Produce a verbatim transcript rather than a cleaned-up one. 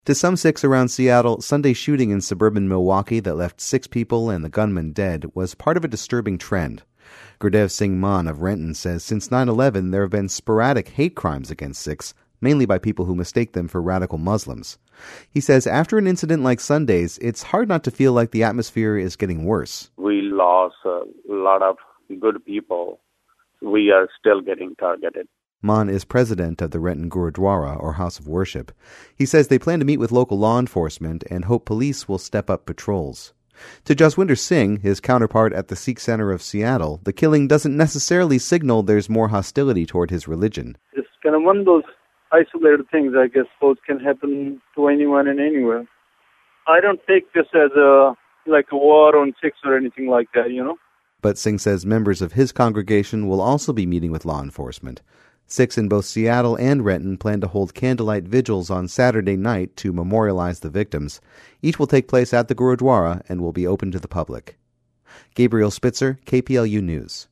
To some Sikhs around Seattle, Sunday's shooting in suburban Milwaukee that left six people and the gunman dead was part of a disturbing trend. Gurdev Singh Mann of Renton says since nine eleven there have been sporadic hate crimes against Sikhs, mainly by people who mistake them for radical Muslims. He says after an incident like Sunday's, it's hard not to feel like the atmosphere is getting worse. We lost a lot of good people. We are still getting targeted. Mann is president of the Renton Gurudwara, or House of Worship. He says they plan to meet with local law enforcement and hope police will step up patrols. To Jaswinder Singh, his counterpart at the Sikh Center of Seattle, the killing doesn't necessarily signal there's more hostility toward his religion. It's kind of one of those isolated things, I guess, both can happen to anyone and anywhere. I don't take this as a like a war on Sikhs or anything like that, you know. But Singh says members of his congregation will also be meeting with law enforcement. Sikhs in both Seattle and Renton plan to hold candlelight vigils on Saturday night to memorialize the victims. Each will take place at the Gurudwara and will be open to the public. Gabriel Spitzer, K P L U News.